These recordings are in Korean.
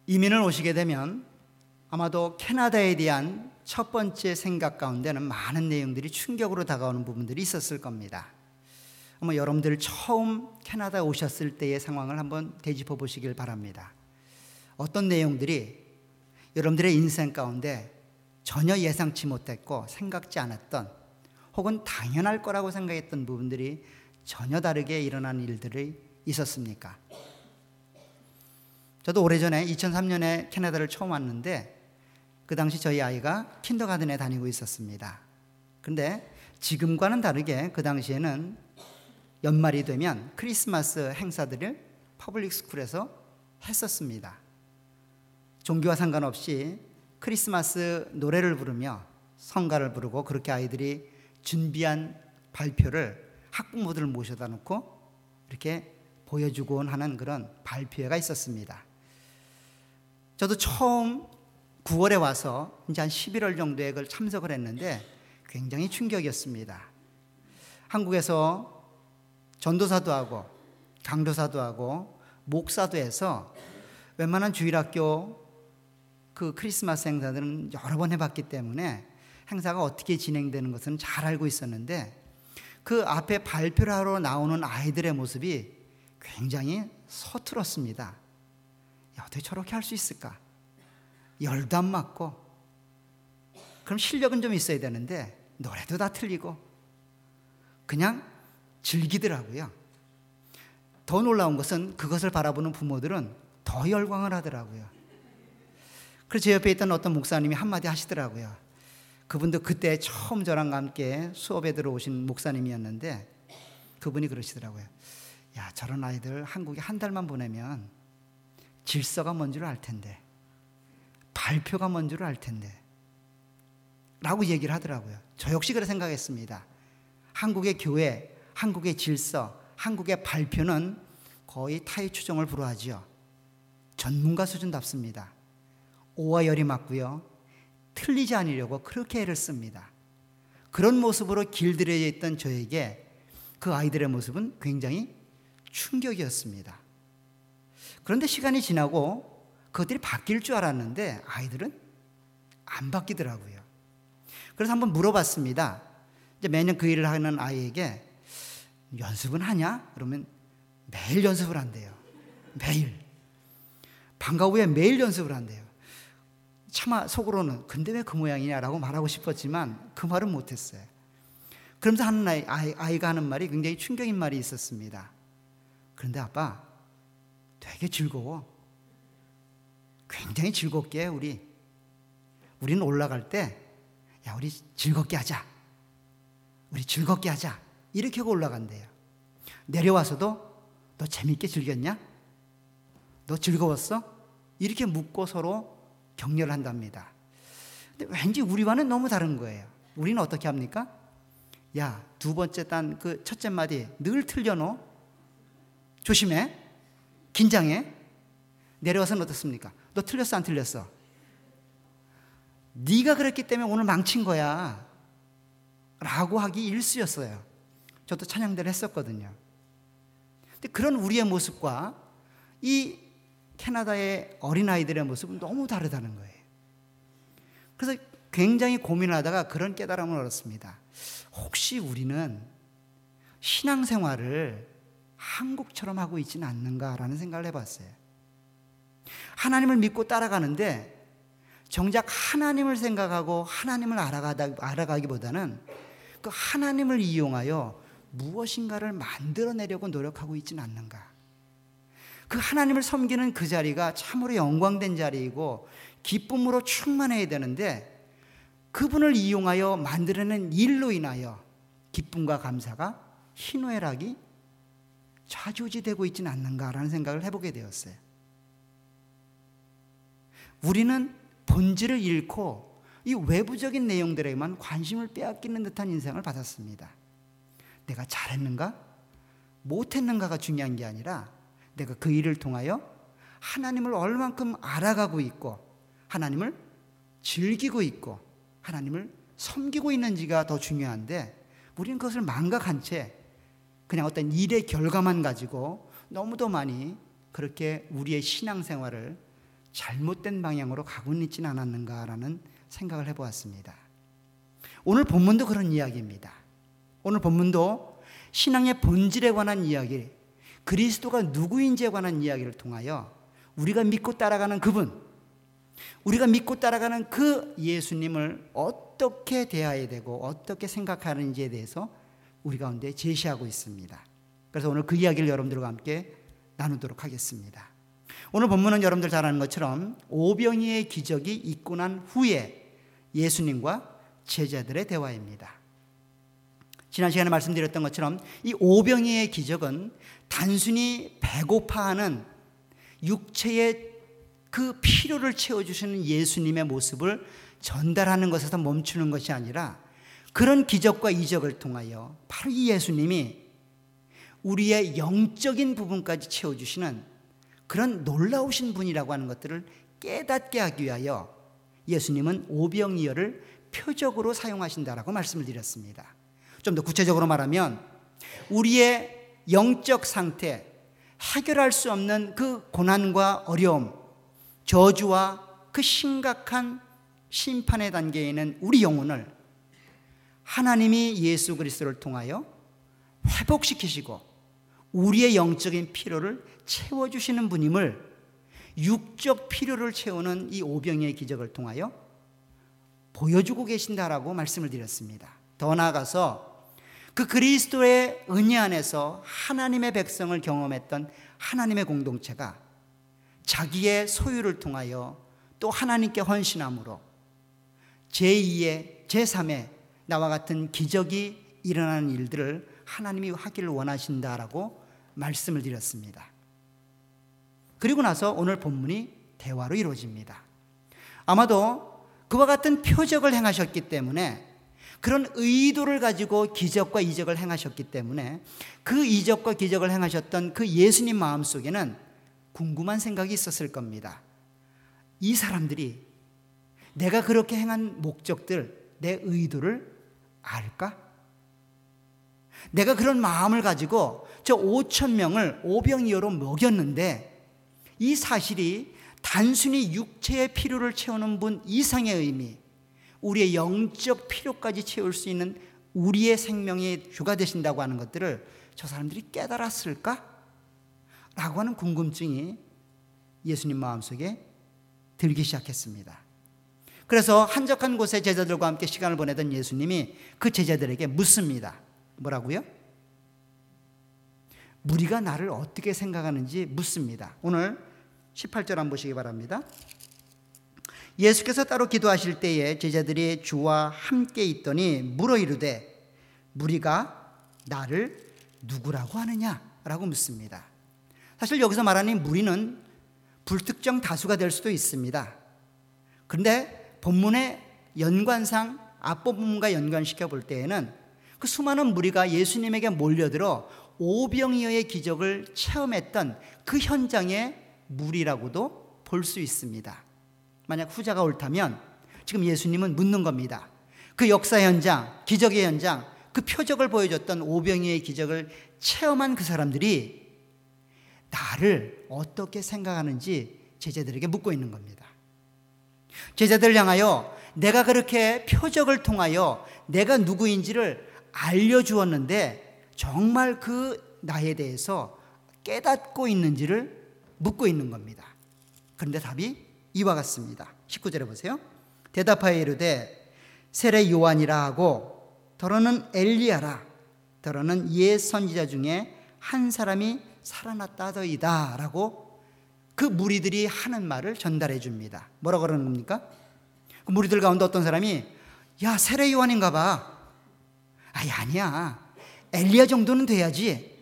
이민을 오시게 되면 아마도 캐나다에 대한 첫 번째 생각 가운데는 많은 내용들이 충격으로 다가오는 부분들이 있었을 겁니다. 아마 여러분들 처음 캐나다에 오셨을 때의 상황을 한번 되짚어 보시길 바랍니다. 어떤 내용들이 여러분들의 인생 가운데 전혀 예상치 못했고 생각지 않았던 혹은 당연할 거라고 생각했던 부분들이 전혀 다르게 일어난 일들이 있었습니까? 저도 오래전에 2003년에 캐나다를 처음 왔는데 그 당시 저희 아이가 킨더가든에 다니고 있었습니다. 그런데 지금과는 다르게 그 당시에는 연말이 되면 크리스마스 행사들을 퍼블릭 스쿨에서 했었습니다. 종교와 상관없이 크리스마스 노래를 부르며 성가를 부르고 그렇게 아이들이 준비한 발표를 학부모들을 모셔다 놓고 이렇게 보여주곤 하는 그런 발표회가 있었습니다. 저도 처음 9월에 와서 이제 한 11월 정도에 그걸 참석을 했는데 굉장히 충격이었습니다. 한국에서 전도사도 하고 강도사도 하고 목사도 해서 웬만한 주일학교 그 크리스마스 행사들은 여러 번 해봤기 때문에 행사가 어떻게 진행되는 것은 잘 알고 있었는데 그 앞에 발표를 하러 나오는 아이들의 모습이 굉장히 서툴었습니다. 어떻게 저렇게 할 수 있을까? 열도 안 맞고 그럼 실력은 좀 있어야 되는데 노래도 다 틀리고 그냥 즐기더라고요. 더 놀라운 것은 그것을 바라보는 부모들은 더 열광을 하더라고요. 그래서 제 옆에 있던 어떤 목사님이 한마디 하시더라고요. 그분도 그때 처음 저랑 함께 수업에 들어오신 목사님이었는데 그분이 그러시더라고요. 야, 저런 아이들 한국에 한 달만 보내면 질서가 뭔 줄 알 텐데 발표가 뭔 줄 알 텐데 라고 얘기를 하더라고요. 저 역시 그렇게 생각했습니다. 한국의 교회, 한국의 질서, 한국의 발표는 거의 타의 추종을 불허하지요. 전문가 수준답습니다. 오와 열이 맞고요. 틀리지 않으려고 그렇게 애를 씁니다. 그런 모습으로 길들여져 있던 저에게 그 아이들의 모습은 굉장히 충격이었습니다. 그런데 시간이 지나고 그것들이 바뀔 줄 알았는데 아이들은 안 바뀌더라고요. 그래서 한번 물어봤습니다. 이제 매년 그 일을 하는 아이에게 연습은 하냐? 그러면 매일 연습을 한대요. 매일. 방과 후에 매일 연습을 한대요. 차마 속으로는 근데 왜 그 모양이냐라고 말하고 싶었지만 그 말은 못했어요. 그러면서 하는 아이가 하는 말이 굉장히 충격인 말이 있었습니다. 그런데 아빠 되게 즐거워. 굉장히 즐겁게 우리는 올라갈 때 야, 우리 즐겁게 하자. 우리 즐겁게 하자. 이렇게 하고 올라간대요. 내려와서도 너 재밌게 즐겼냐? 너 즐거웠어? 이렇게 묻고 서로 격려를 한답니다. 근데 왠지 우리와는 너무 다른 거예요. 우리는 어떻게 합니까? 야, 두 번째 단 그 첫째 마디 늘 틀려놓어. 조심해. 긴장해. 내려와서는 어떻습니까? 너 틀렸어 안 틀렸어? 네가 그랬기 때문에 오늘 망친 거야 라고 하기 일쑤였어요. 저도 찬양대를 했었거든요. 근데 그런 우리의 모습과 이 캐나다의 어린아이들의 모습은 너무 다르다는 거예요. 그래서 굉장히 고민하다가 그런 깨달음을 얻었습니다. 혹시 우리는 신앙생활을 한국처럼 하고 있지는 않는가라는 생각을 해봤어요. 하나님을 믿고 따라가는데 정작 하나님을 생각하고 하나님을 알아가기보다는 그 하나님을 이용하여 무엇인가를 만들어내려고 노력하고 있지는 않는가. 그 하나님을 섬기는 그 자리가 참으로 영광된 자리이고 기쁨으로 충만해야 되는데 그분을 이용하여 만들어낸 일로 인하여 기쁨과 감사가 희노애락이 좌지우지되고 있지는 않는가라는 생각을 해보게 되었어요. 우리는 본질을 잃고 이 외부적인 내용들에만 관심을 빼앗기는 듯한 인생을 받았습니다. 내가 잘했는가? 못했는가가 중요한 게 아니라 내가 그 일을 통하여 하나님을 얼만큼 알아가고 있고 하나님을 즐기고 있고 하나님을 섬기고 있는지가 더 중요한데 우리는 그것을 망각한 채 그냥 어떤 일의 결과만 가지고 너무도 많이 그렇게 우리의 신앙생활을 잘못된 방향으로 가고 있지는 않았는가라는 생각을 해보았습니다. 오늘 본문도 그런 이야기입니다. 오늘 본문도 신앙의 본질에 관한 이야기, 그리스도가 누구인지에 관한 이야기를 통하여 우리가 믿고 따라가는 그분, 우리가 믿고 따라가는 그 예수님을 어떻게 대해야 되고 어떻게 생각하는지에 대해서 우리 가운데 제시하고 있습니다. 그래서 오늘 그 이야기를 여러분들과 함께 나누도록 하겠습니다. 오늘 본문은 여러분들 잘 아는 것처럼 오병이의 기적이 있고 난 후에 예수님과 제자들의 대화입니다. 지난 시간에 말씀드렸던 것처럼 이 오병이의 기적은 단순히 배고파하는 육체의 그 필요를 채워주시는 예수님의 모습을 전달하는 것에서 멈추는 것이 아니라 그런 기적과 이적을 통하여 바로 이 예수님이 우리의 영적인 부분까지 채워주시는 그런 놀라우신 분이라고 하는 것들을 깨닫게 하기 위하여 예수님은 오병이어를 표적으로 사용하신다라고 말씀을 드렸습니다. 좀 더 구체적으로 말하면 우리의 영적 상태, 해결할 수 없는 그 고난과 어려움, 저주와 그 심각한 심판의 단계에 있는 우리 영혼을 하나님이 예수 그리스도를 통하여 회복시키시고 우리의 영적인 필요를 채워주시는 분임을 육적 필요를 채우는 이 오병이의 기적을 통하여 보여주고 계신다라고 말씀을 드렸습니다. 더 나아가서 그 그리스도의 은혜 안에서 하나님의 백성을 경험했던 하나님의 공동체가 자기의 소유를 통하여 또 하나님께 헌신함으로 제2의 제3의 나와 같은 기적이 일어나는 일들을 하나님이 하기를 원하신다라고 말씀을 드렸습니다. 그리고 나서 오늘 본문이 대화로 이루어집니다. 아마도 그와 같은 표적을 행하셨기 때문에 그런 의도를 가지고 기적과 이적을 행하셨기 때문에 그 이적과 기적을 행하셨던 그 예수님 마음속에는 궁금한 생각이 있었을 겁니다. 이 사람들이 내가 그렇게 행한 목적들, 내 의도를 알까? 내가 그런 마음을 가지고 저 5,000명을 오병이어로 먹였는데 이 사실이 단순히 육체의 필요를 채우는 분 이상의 의미, 우리의 영적 필요까지 채울 수 있는 우리의 생명의 주가 되신다고 하는 것들을 저 사람들이 깨달았을까? 라고 하는 궁금증이 예수님 마음속에 들기 시작했습니다. 그래서 한적한 곳에 제자들과 함께 시간을 보내던 예수님이 그 제자들에게 묻습니다. 뭐라고요? 무리가 나를 어떻게 생각하는지 묻습니다. 오늘 18절 한번 보시기 바랍니다. 예수께서 따로 기도하실 때에 제자들이 주와 함께 있더니 물어 이르되 무리가 나를 누구라고 하느냐? 라고 묻습니다. 사실 여기서 말하는 무리는 불특정 다수가 될 수도 있습니다. 그런데 본문의 연관상 앞부분과 연관시켜 볼 때에는 그 수많은 무리가 예수님에게 몰려들어 오병이어의 기적을 체험했던 그 현장의 무리라고도 볼 수 있습니다. 만약 후자가 옳다면 지금 예수님은 묻는 겁니다. 그 역사 현장, 기적의 현장, 그 표적을 보여줬던 오병이어의 기적을 체험한 그 사람들이 나를 어떻게 생각하는지 제자들에게 묻고 있는 겁니다. 제자들을 향하여 내가 그렇게 표적을 통하여 내가 누구인지를 알려주었는데 정말 그 나에 대해서 깨닫고 있는지를 묻고 있는 겁니다. 그런데 답이 이와 같습니다. 19절에 보세요. 대답하여 이르되 세례 요한이라 하고 더러는 엘리야라 더러는 옛 선지자 중에 한 사람이 살아났다 하더이다 라고 그 무리들이 하는 말을 전달해 줍니다. 뭐라고 그러는 겁니까? 그 무리들 가운데 어떤 사람이 야 세례 요한인가 봐. 아니야 엘리야 정도는 돼야지.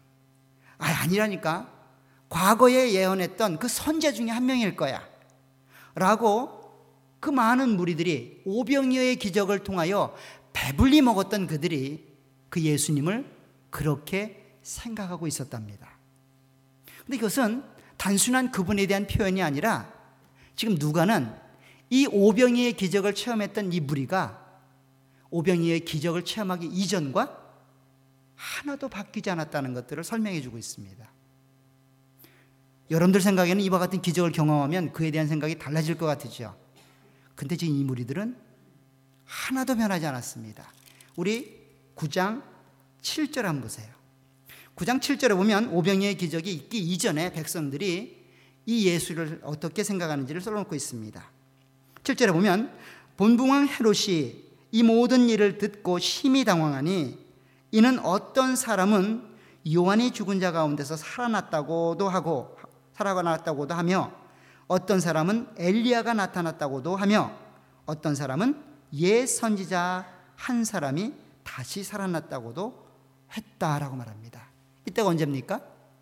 아니라니까 과거에 예언했던 그 선지자 중에 한 명일 거야 라고 그 많은 무리들이 오병이어의 기적을 통하여 배불리 먹었던 그들이 그 예수님을 그렇게 생각하고 있었답니다. 그런데 이것은 단순한 그분에 대한 표현이 아니라 지금 누가는 이 오병이어의 기적을 체험했던 이 무리가 오병이어의 기적을 체험하기 이전과 하나도 바뀌지 않았다는 것들을 설명해 주고 있습니다. 여러분들 생각에는 이와 같은 기적을 경험하면 그에 대한 생각이 달라질 것 같으죠. 근데 지금 이 무리들은 하나도 변하지 않았습니다. 우리 9장 7절 한번 보세요. 9장 7절에 보면 오병이어의 기적이 있기 이전에 백성들이 이 예수를 어떻게 생각하는지를 써놓고 있습니다. 7절에 보면 본붕왕 헤롯이 이 모든 일을 듣고 심히 당황하니 이는 어떤 사람은 요한이 죽은 자 가운데서 살아났다고도 하며 어떤 사람은 엘리야가 나타났다고도 하며 어떤 사람은 옛 선지자 한 사람이 다시 살아났다고도 했다라고 말합니다. 이때가 언제입니까?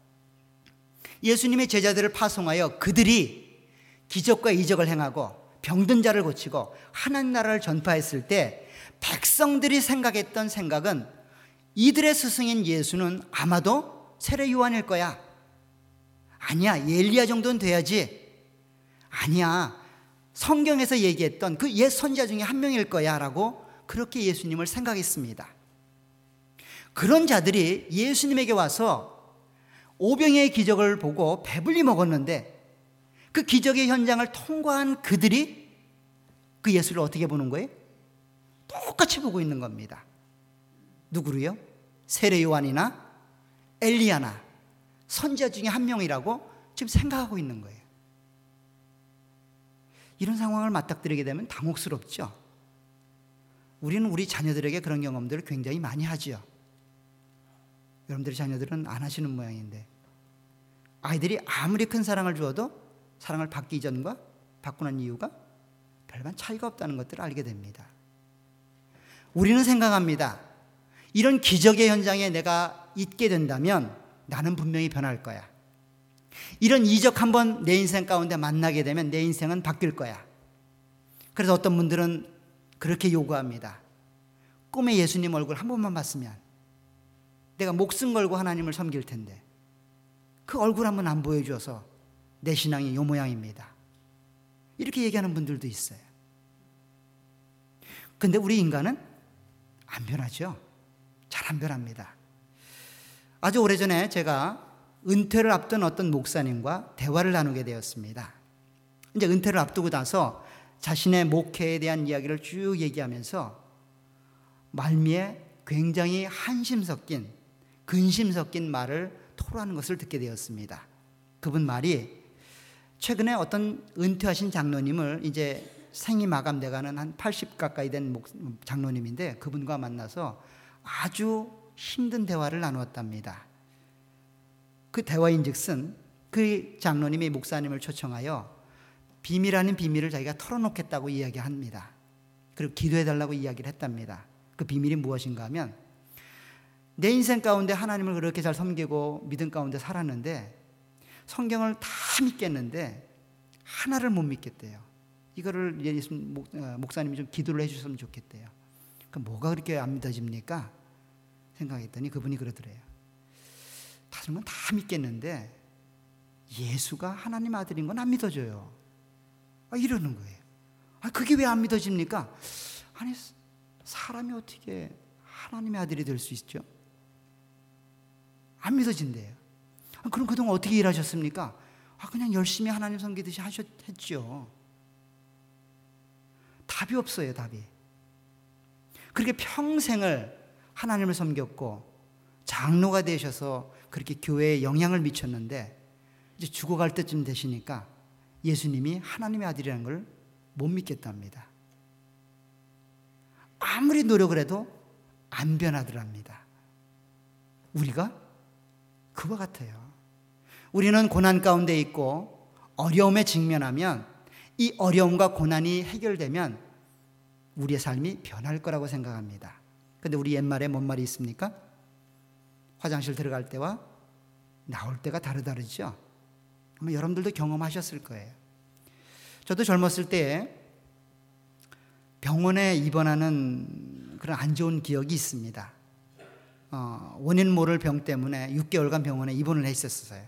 예수님의 제자들을 파송하여 그들이 기적과 이적을 행하고 병든 자를 고치고 하나님 나라를 전파했을 때 백성들이 생각했던 생각은 이들의 스승인 예수는 아마도 세례 요한일 거야. 아니야, 엘리야 정도는 돼야지. 아니야, 성경에서 얘기했던 그 옛 선지자 중에 한 명일 거야 라고 그렇게 예수님을 생각했습니다. 그런 자들이 예수님에게 와서 오병이어의 기적을 보고 배불리 먹었는데 그 기적의 현장을 통과한 그들이 그 예수를 어떻게 보는 거예요? 똑같이 보고 있는 겁니다. 누구로요? 세례 요한이나 엘리야나 선지자 중에 한 명이라고 지금 생각하고 있는 거예요. 이런 상황을 맞닥뜨리게 되면 당혹스럽죠. 우리는 우리 자녀들에게 그런 경험들을 굉장히 많이 하죠. 여러분들의 자녀들은 안 하시는 모양인데 아이들이 아무리 큰 사랑을 주어도 사랑을 받기 이전과 받고 난 이유가 별반 차이가 없다는 것들을 알게 됩니다. 우리는 생각합니다. 이런 기적의 현장에 내가 있게 된다면 나는 분명히 변할 거야. 이런 이적 한번 내 인생 가운데 만나게 되면 내 인생은 바뀔 거야. 그래서 어떤 분들은 그렇게 요구합니다. 꿈에 예수님 얼굴 한 번만 봤으면 내가 목숨 걸고 하나님을 섬길 텐데 그 얼굴 한번 안 보여줘서 내 신앙이 요 모양입니다. 이렇게 얘기하는 분들도 있어요. 근데 우리 인간은 안 변하죠. 잘 안 변합니다. 아주 오래전에 제가 은퇴를 앞둔 어떤 목사님과 대화를 나누게 되었습니다. 이제 은퇴를 앞두고 나서 자신의 목회에 대한 이야기를 쭉 얘기하면서 말미에 굉장히 한심 섞인 근심 섞인 말을 토로하는 것을 듣게 되었습니다. 그분 말이 최근에 어떤 은퇴하신 장로님을 이제 생이 마감돼가는 한 80 가까이 된 장로님인데 그분과 만나서 아주 힘든 대화를 나누었답니다. 그 대화인즉슨 그 장로님이 목사님을 초청하여 비밀 아닌 비밀을 자기가 털어놓겠다고 이야기합니다. 그리고 기도해달라고 이야기를 했답니다. 그 비밀이 무엇인가 하면 내 인생 가운데 하나님을 그렇게 잘 섬기고 믿음 가운데 살았는데 성경을 다 믿겠는데 하나를 못 믿겠대요. 이거를 목사님이 좀 기도를 해주셨으면 좋겠대요. 그럼 뭐가 그렇게 안 믿어집니까? 생각했더니 그분이 그러더래요. 다른 건 다 믿겠는데 예수가 하나님 아들인 건 안 믿어져요. 이러는 거예요. 그게 왜 안 믿어집니까? 아니 사람이 어떻게 하나님의 아들이 될 수 있죠? 안 믿어진대요. 그럼 그동안 어떻게 일하셨습니까? 그냥 열심히 하나님 섬기듯이 했죠. 답이 없어요, 답이. 그렇게 평생을 하나님을 섬겼고 장로가 되셔서 그렇게 교회에 영향을 미쳤는데 이제 죽어갈 때쯤 되시니까 예수님이 하나님의 아들이라는 걸 못 믿겠답니다. 아무리 노력을 해도 안 변하더랍니다. 우리가 그와 같아요. 우리는 고난 가운데 있고 어려움에 직면하면 이 어려움과 고난이 해결되면 우리의 삶이 변할 거라고 생각합니다. 근데 우리 옛말에 뭔 말이 있습니까? 화장실 들어갈 때와 나올 때가 다르죠. 아마 여러분들도 경험하셨을 거예요. 저도 젊었을 때 병원에 입원하는 그런 안 좋은 기억이 있습니다. 원인 모를 병 때문에 6개월간 병원에 입원을 했었어요.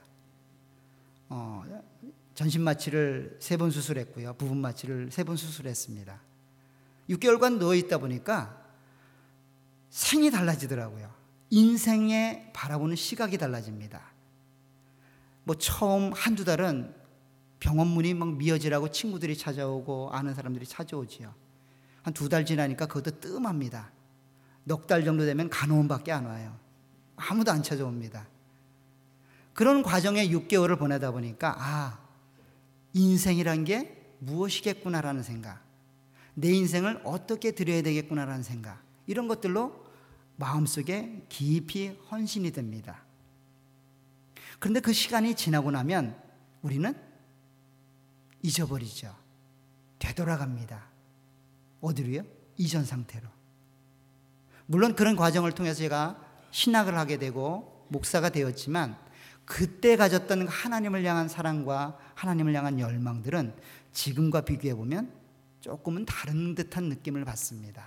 전신마취를 3번 수술했고요. 부분마취를 3번 수술했습니다. 6개월간 누워있다 보니까 생이 달라지더라고요. 인생에 바라보는 시각이 달라집니다. 뭐 처음 한두 달은 병원 문이 막 미어지라고 친구들이 찾아오고 아는 사람들이 찾아오지요. 한 2달 지나니까 그것도 뜸합니다. 넉 달 정도 되면 간호원밖에 안 와요. 아무도 안 찾아옵니다. 그런 과정에 6개월을 보내다 보니까 인생이란 게 무엇이겠구나라는 생각, 내 인생을 어떻게 드려야 되겠구나라는 생각, 이런 것들로 마음속에 깊이 헌신이 됩니다. 그런데 그 시간이 지나고 나면 우리는 잊어버리죠. 되돌아갑니다. 어디로요? 이전 상태로. 물론 그런 과정을 통해서 제가 신학을 하게 되고 목사가 되었지만 그때 가졌던 하나님을 향한 사랑과 하나님을 향한 열망들은 지금과 비교해 보면 조금은 다른 듯한 느낌을 받습니다.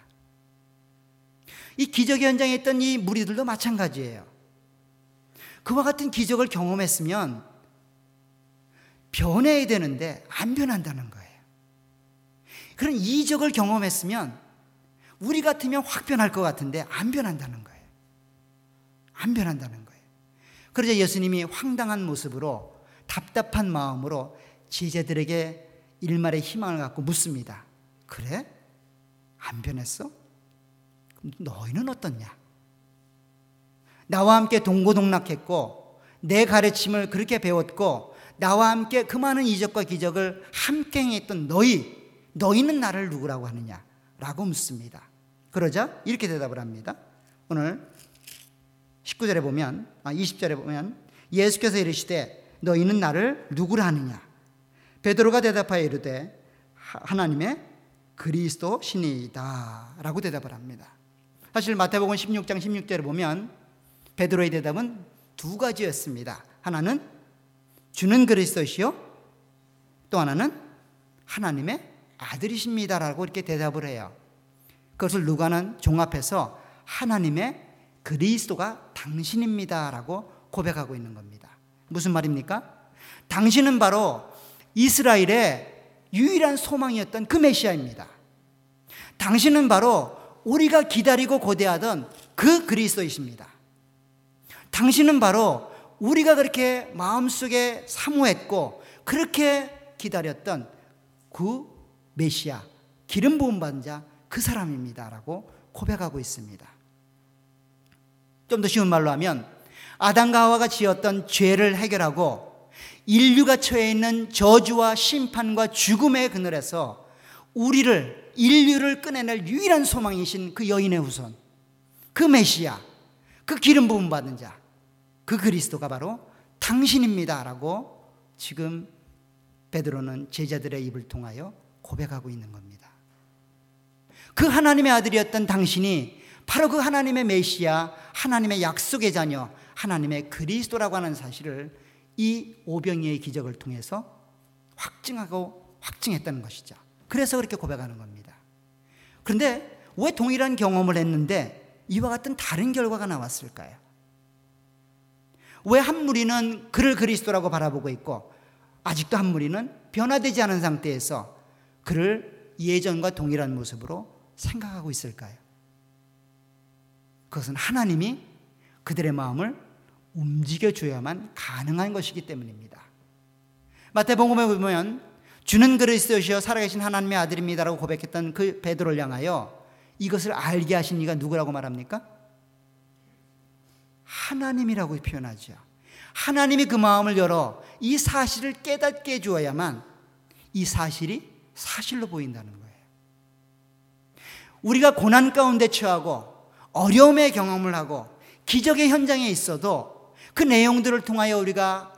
이 기적의 현장에 있던 이 무리들도 마찬가지예요. 그와 같은 기적을 경험했으면 변해야 되는데 안 변한다는 거예요. 그런 이적을 경험했으면 우리 같으면 확 변할 것 같은데 안 변한다는 거예요. 안 변한다는 거예요. 그러자 예수님이 황당한 모습으로 답답한 마음으로 제자들에게 일말의 희망을 갖고 묻습니다. 그래? 안 변했어? 그럼 너희는 어떻냐? 나와 함께 동고동락했고 내 가르침을 그렇게 배웠고 나와 함께 그 많은 이적과 기적을 함께 행했던 너희는 나를 누구라고 하느냐? 라고 묻습니다. 그러자 이렇게 대답을 합니다. 오늘 19절에 보면 20절에 보면 예수께서 이르시되 너희는 나를 누구라 하느냐? 베드로가 대답하여 이르되 하나님의 그리스도시니이다 라고 대답을 합니다. 사실 마태복음 16장 16절에 보면 베드로의 대답은 2가지였습니다. 하나는 주는 그리스도시요, 또 하나는 하나님의 아들이십니다라고 이렇게 대답을 해요. 그것을 누가는 종합해서 하나님의 그리스도가 당신입니다라고 고백하고 있는 겁니다. 무슨 말입니까? 당신은 바로 이스라엘의 유일한 소망이었던 그 메시아입니다. 당신은 바로 우리가 기다리고 고대하던 그 그리스도이십니다. 당신은 바로 우리가 그렇게 마음속에 사모했고 그렇게 기다렸던 그 메시아, 기름 부음 받은 자, 그 사람입니다라고 고백하고 있습니다. 좀 더 쉬운 말로 하면 아담과 하와가 지었던 죄를 해결하고 인류가 처해 있는 저주와 심판과 죽음의 그늘에서 인류를 꺼내낼 유일한 소망이신 그 여인의 후손, 그 메시아, 그 기름 부음 받은 자, 그 그리스도가 바로 당신입니다라고 지금 베드로는 제자들의 입을 통하여 고백하고 있는 겁니다. 그 하나님의 아들이었던 당신이 바로 그 하나님의 메시아, 하나님의 약속의 자녀, 하나님의 그리스도라고 하는 사실을 이 오병이의 기적을 통해서 확증했다는 것이죠. 그래서 그렇게 고백하는 겁니다. 그런데 왜 동일한 경험을 했는데 이와 같은 다른 결과가 나왔을까요? 왜 한 무리는 그를 그리스도라고 바라보고 있고 아직도 한 무리는 변화되지 않은 상태에서 그를 예전과 동일한 모습으로 생각하고 있을까요? 그것은 하나님이 그들의 마음을 움직여줘야만 가능한 것이기 때문입니다. 마태복음에 보면 주는 그리스도시여 살아계신 하나님의 아들입니다라고 고백했던 그 베드로를 향하여 이것을 알게 하신 이가 누구라고 말합니까? 하나님이라고 표현하죠. 하나님이 그 마음을 열어 이 사실을 깨닫게 해주어야만 이 사실이 사실로 보인다는 거예요. 우리가 고난 가운데 처하고 어려움의 경험을 하고 기적의 현장에 있어도 그 내용들을 통하여 우리가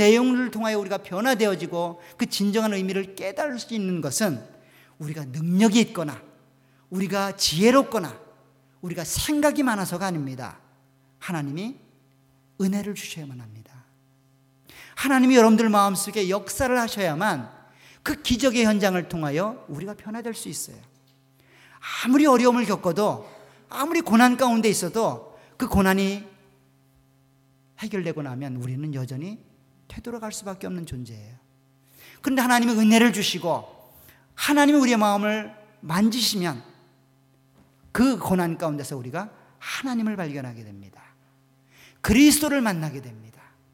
변화되어지고 그 진정한 의미를 깨달을 수 있는 것은 우리가 능력이 있거나 우리가 지혜롭거나 우리가 생각이 많아서가 아닙니다. 하나님이 은혜를 주셔야만 합니다. 하나님이 여러분들 마음속에 역사를 하셔야만 그 기적의 현장을 통하여 우리가 변화될 수 있어요. 아무리 어려움을 겪어도 아무리 고난 가운데 있어도 그 고난이 해결되고 나면 우리는 여전히 되돌아갈 수밖에 없는 존재예요. 그런데 하나님이 은혜를 주시고 하나님이 우리의 마음을 만지시면 그 고난 가운데서 우리가 하나님을 발견하게 됩니다. 그리스도를 만나게 됩니다.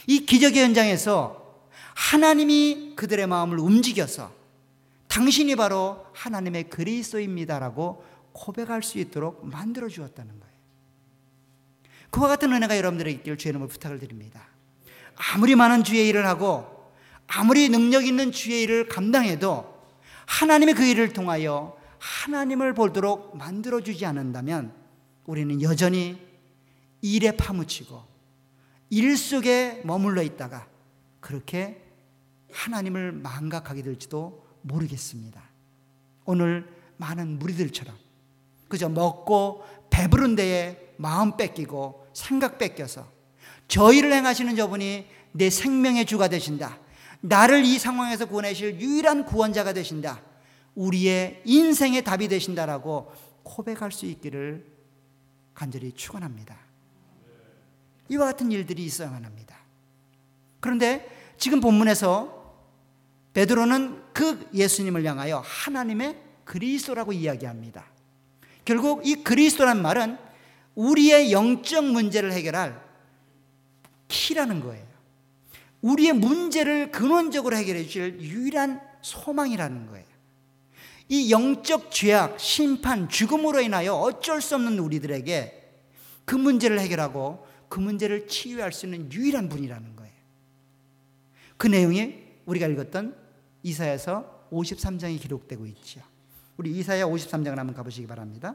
이 기적의 현장에서 하나님이 그들의 마음을 움직여서 당신이 바로 하나님의 그리스도입니다라고 고백할 수 있도록 만들어 주었다는 거예요. 그와 같은 은혜가 여러분들에게 있기를 주의 이름으로 부탁을 드립니다. 아무리 많은 주의 일을 하고 아무리 능력 있는 주의 일을 감당해도 하나님의 그 일을 통하여 하나님을 보도록 만들어주지 않는다면 우리는 여전히 일에 파묻히고 일 속에 머물러 있다가 그렇게 하나님을 망각하게 될지도 모르겠습니다. 오늘 많은 무리들처럼 그저 먹고 배부른 데에 마음 뺏기고 생각 뺏겨서 저 일을 행하시는 저분이 내 생명의 주가 되신다, 나를 이 상황에서 구원하실 유일한 구원자가 되신다, 우리의 인생의 답이 되신다라고 고백할 수 있기를 간절히 축원합니다. 이와 같은 일들이 있어야만 합니다. 그런데 지금 본문에서 베드로는 그 예수님을 향하여 하나님의 그리스도라고 이야기합니다. 결국 이 그리스도란 말은 우리의 영적 문제를 해결할 키라는 거예요. 우리의 문제를 근원적으로 해결해 주실 유일한 소망이라는 거예요. 이 영적 죄악, 심판, 죽음으로 인하여 어쩔 수 없는 우리들에게 그 문제를 해결하고 그 문제를 치유할 수 있는 유일한 분이라는 거예요. 그 내용이 우리가 읽었던 이사야서 53장에 기록되고 있죠. 우리 이사야 53장을 한번 가보시기 바랍니다.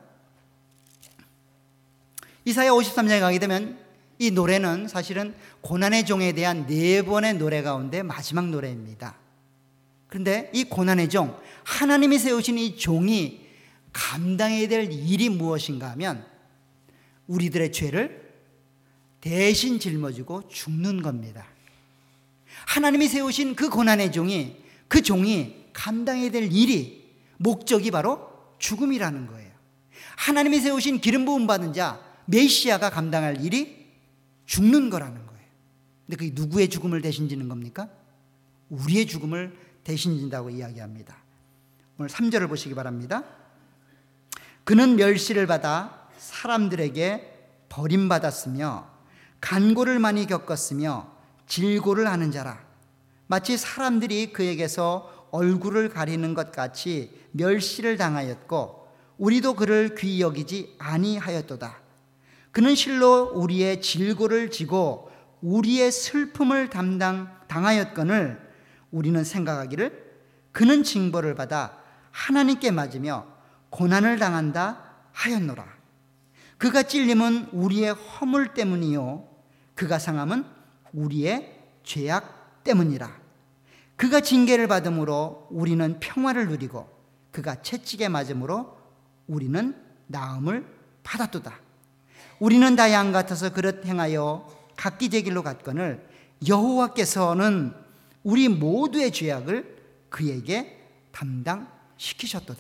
이사야 53장에 가게 되면 이 노래는 사실은 고난의 종에 대한 4번의 노래 가운데 마지막 노래입니다. 그런데 이 고난의 종, 하나님이 세우신 이 종이 감당해야 될 일이 무엇인가 하면 우리들의 죄를 대신 짊어지고 죽는 겁니다. 하나님이 세우신 그 고난의 종이, 그 종이 감당해야 될 일이, 목적이 바로 죽음이라는 거예요. 하나님이 세우신 기름 부음 받은 자 메시아가 감당할 일이 죽는 거라는 거예요. 근데 그게 누구의 죽음을 대신 지는 겁니까? 우리의 죽음을 대신 진다고 이야기합니다. 오늘 3절을 보시기 바랍니다. 그는 멸시를 받아 사람들에게 버림받았으며 간고를 많이 겪었으며 질고를 하는 자라. 마치 사람들이 그에게서 얼굴을 가리는 것 같이 멸시를 당하였고 우리도 그를 귀히 여기지 아니하였도다. 그는 실로 우리의 질고를 지고 우리의 슬픔을 당하였거늘 우리는 생각하기를 그는 징벌을 받아 하나님께 맞으며 고난을 당한다 하였노라. 그가 찔림은 우리의 허물 때문이요 그가 상함은 우리의 죄악 때문이라. 그가 징계를 받음으로 우리는 평화를 누리고 그가 채찍에 맞음으로 우리는 나음을 받았도다. 우리는 다 양 같아서 그릇 행하여 각기 제 길로 갔거늘 여호와께서는 우리 모두의 죄악을 그에게 담당시키셨도다.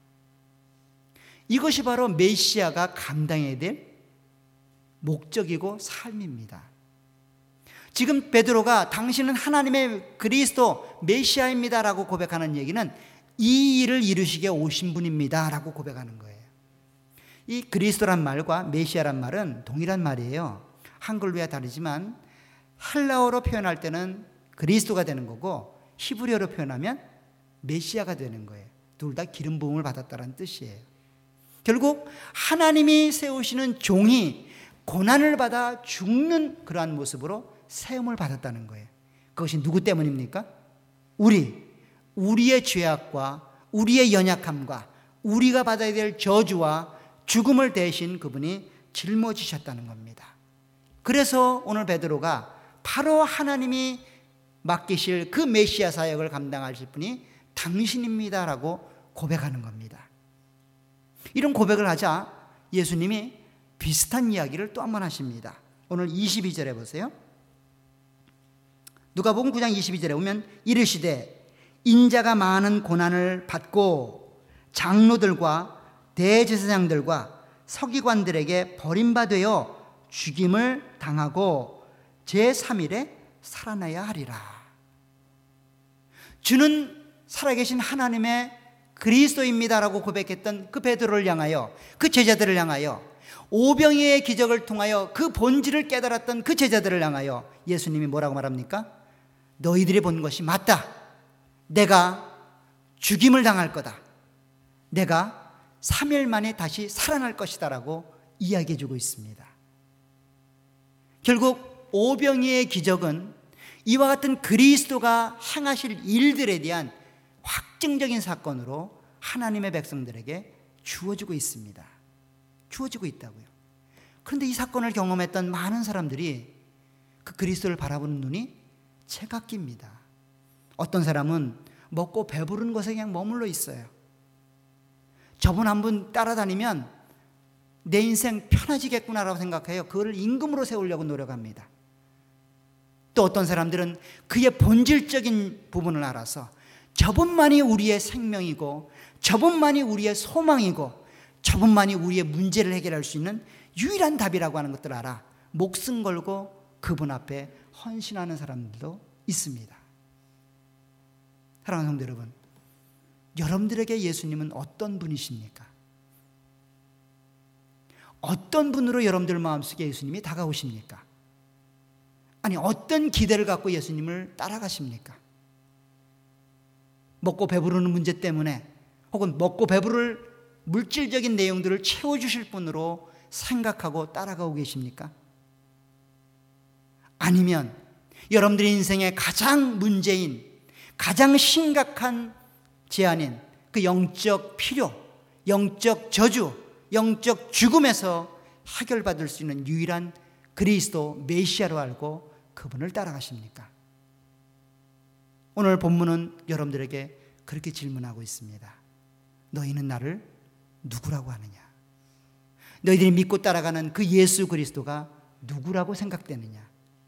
이것이 바로 메시아가 감당해야 될 목적이고 삶입니다. 지금 베드로가 당신은 하나님의 그리스도 메시아입니다라고 고백하는 얘기는 이 일을 이루시게 오신 분입니다라고 고백하는 거예요. 이 그리스도란 말과 메시아란 말은 동일한 말이에요. 한글로야 다르지만 헬라어로 표현할 때는 그리스도가 되는 거고 히브리어로 표현하면 메시아가 되는 거예요. 둘 다 기름 부음을 받았다는 뜻이에요. 결국 하나님이 세우시는 종이 고난을 받아 죽는 그러한 모습으로 세움을 받았다는 거예요. 그것이 누구 때문입니까? 우리의 죄악과 우리의 연약함과 우리가 받아야 될 저주와 죽음을 대신 그분이 짊어지셨다는 겁니다. 그래서 오늘 베드로가 바로 하나님이 맡기실 그 메시아 사역을 감당하실 분이 당신입니다라고 고백하는 겁니다. 이런 고백을 하자 예수님이 비슷한 이야기를 또 한 번 하십니다. 오늘 22절에 보세요. 누가복음 9장 22절에 보면 이르시되 인자가 많은 고난을 받고 장로들과 대제사장들과 서기관들에게 버림받아 죽임을 당하고 제3일에 살아나야 하리라. 주는 살아계신 하나님의 그리스도입니다라고 고백했던 그 베드로를 향하여, 그 제자들을 향하여 오병이의 기적을 통하여 그 본질을 깨달았던 그 제자들을 향하여 예수님이 뭐라고 말합니까? 너희들이 본 것이 맞다. 내가 죽임을 당할 거다. 내가 3일 만에 다시 살아날 것이다 라고 이야기해 주고 있습니다. 결국 오병이의 기적은 이와 같은 그리스도가 행하실 일들에 대한 확증적인 사건으로 하나님의 백성들에게 주어지고 있습니다. 주어지고 있다고요. 그런데 이 사건을 경험했던 많은 사람들이 그 그리스도를 바라보는 눈이 제각기입니다. 어떤 사람은 먹고 배부른 것에 그냥 머물러 있어요. 저분 한 분 따라다니면 내 인생 편해지겠구나라고 생각해요. 그거를 임금으로 세우려고 노력합니다. 또 어떤 사람들은 그의 본질적인 부분을 알아서 저분만이 우리의 생명이고 저분만이 우리의 소망이고 저분만이 우리의 문제를 해결할 수 있는 유일한 답이라고 하는 것들을 알아 목숨 걸고 그분 앞에 헌신하는 사람들도 있습니다. 사랑하는 성도 여러분, 여러분들에게 예수님은 어떤 분이십니까? 어떤 분으로 여러분들 마음속에 예수님이 다가오십니까? 아니, 어떤 기대를 갖고 예수님을 따라가십니까? 먹고 배부르는 문제 때문에 혹은 먹고 배부를 물질적인 내용들을 채워주실 분으로 생각하고 따라가고 계십니까? 아니면 여러분들의 인생의 가장 문제인, 가장 심각한 제한인 그 영적 필요, 영적 저주, 영적 죽음에서 해결받을 수 있는 유일한 그리스도 메시아로 알고 그분을 따라가십니까? 오늘 본문은 여러분들에게 그렇게 질문하고 있습니다. 너희는 나를 누구라고 하느냐? 너희들이 믿고 따라가는 그 예수 그리스도가 누구라고 생각되느냐?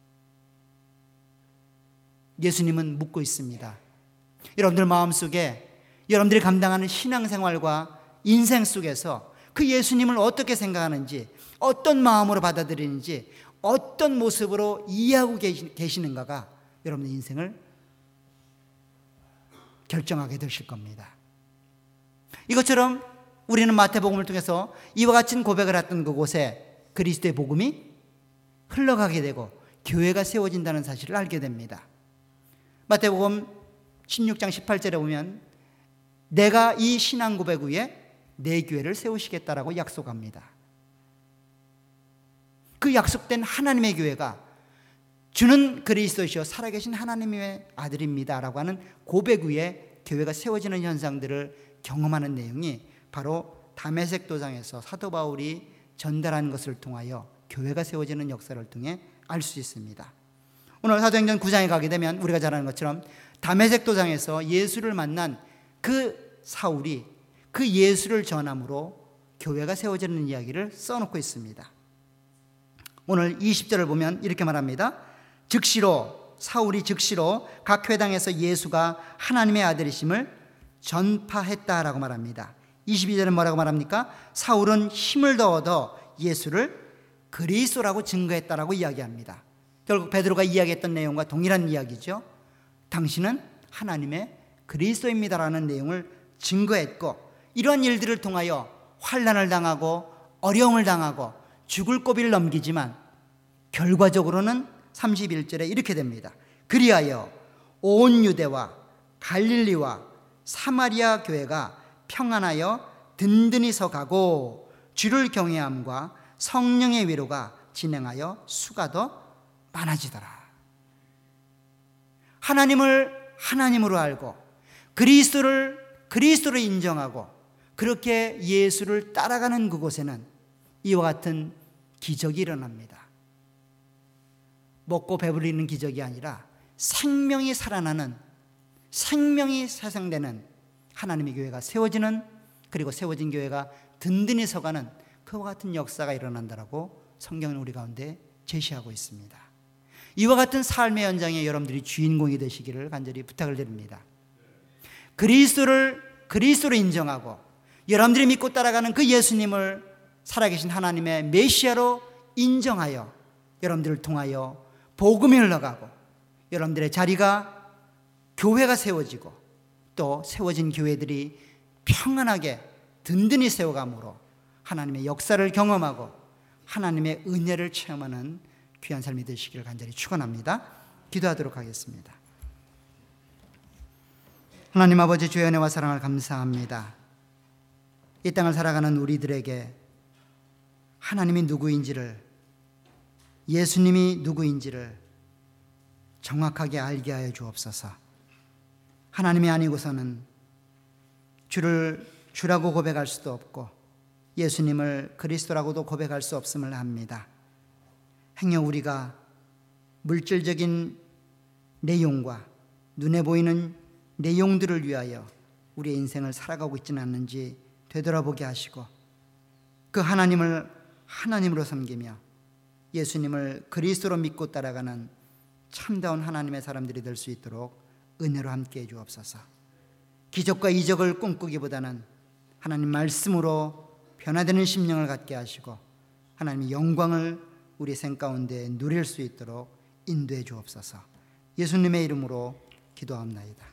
예수님은 묻고 있습니다. 여러분들 마음속에 여러분들이 감당하는 신앙생활과 인생 속에서 그 예수님을 어떻게 생각하는지, 어떤 마음으로 받아들이는지, 어떤 모습으로 이해하고 계시는가가 여러분의 인생을 결정하게 되실 겁니다. 이것처럼 우리는 마태복음을 통해서 이와 같은 고백을 했던 그곳에 그리스도의 복음이 흘러가게 되고 교회가 세워진다는 사실을 알게 됩니다. 마태복음 16장 18절에 보면 내가 이 신앙 고백 위에 내 교회를 세우시겠다라고 약속합니다. 그 약속된 하나님의 교회가 주는 그리스도시요 살아계신 하나님의 아들입니다 라고 하는 고백 위에 교회가 세워지는 현상들을 경험하는 내용이 바로 다메섹 도상에서 사도 바울이 전달한 것을 통하여 교회가 세워지는 역사를 통해 알 수 있습니다. 오늘 사도행전 9장에 가게 되면 우리가 잘 아는 것처럼 다메섹 도상에서 예수를 만난 그 사울이 그 예수를 전함으로 교회가 세워지는 이야기를 써놓고 있습니다. 오늘 20절을 보면 이렇게 말합니다. 사울이 즉시로 각 회당에서 예수가 하나님의 아들이심을 전파했다라고 말합니다. 22절은 뭐라고 말합니까? 사울은 힘을 더 얻어 예수를 그리스도라고 증거했다라고 이야기합니다. 결국 베드로가 이야기했던 내용과 동일한 이야기죠. 당신은 하나님의 그리스도입니다라는 내용을 증거했고, 이러한 일들을 통하여 환난을 당하고 어려움을 당하고 죽을 고비를 넘기지만 결과적으로는 31절에 이렇게 됩니다. 그리하여 온 유대와 갈릴리와 사마리아 교회가 평안하여 든든히 서가고 주를 경외함과 성령의 위로가 진행하여 수가 더 많아지더라. 하나님을 하나님으로 알고 그리스도를 그리스도로 인정하고 그렇게 예수를 따라가는 그곳에는 이와 같은 기적이 일어납니다. 먹고 배부리는 기적이 아니라 생명이 살아나는, 생명이 사생되는 하나님의 교회가 세워지는, 그리고 세워진 교회가 든든히 서가는 그와 같은 역사가 일어난다라고 성경은 우리 가운데 제시하고 있습니다. 이와 같은 삶의 현장에 여러분들이 주인공이 되시기를 간절히 부탁을 드립니다. 그리스도로 인정하고 여러분들이 믿고 따라가는 그 예수님을 살아계신 하나님의 메시아로 인정하여 여러분들을 통하여 복음이 흘러가고 여러분들의 자리가, 교회가 세워지고 또 세워진 교회들이 평안하게 든든히 세워감으로 하나님의 역사를 경험하고 하나님의 은혜를 체험하는 귀한 삶이 되시기를 간절히 축원합니다. 기도하도록 하겠습니다. 하나님 아버지, 주의 은혜와 사랑을 감사합니다. 이 땅을 살아가는 우리들에게 하나님이 누구인지를, 예수님이 누구인지를 정확하게 알게 하여 주옵소서. 하나님이 아니고서는 주를 주라고 고백할 수도 없고 예수님을 그리스도라고도 고백할 수 없음을 합니다. 행여 우리가 물질적인 내용과 눈에 보이는 내용들을 위하여 우리의 인생을 살아가고 있지는 않는지 되돌아보게 하시고 그 하나님을 하나님으로 섬기며 예수님을 그리스도로 믿고 따라가는 참다운 하나님의 사람들이 될 수 있도록 은혜로 함께해 주옵소서. 기적과 이적을 꿈꾸기보다는 하나님 말씀으로 변화되는 심령을 갖게 하시고 하나님의 영광을 우리 생 가운데 누릴 수 있도록 인도해 주옵소서. 예수님의 이름으로 기도합나이다.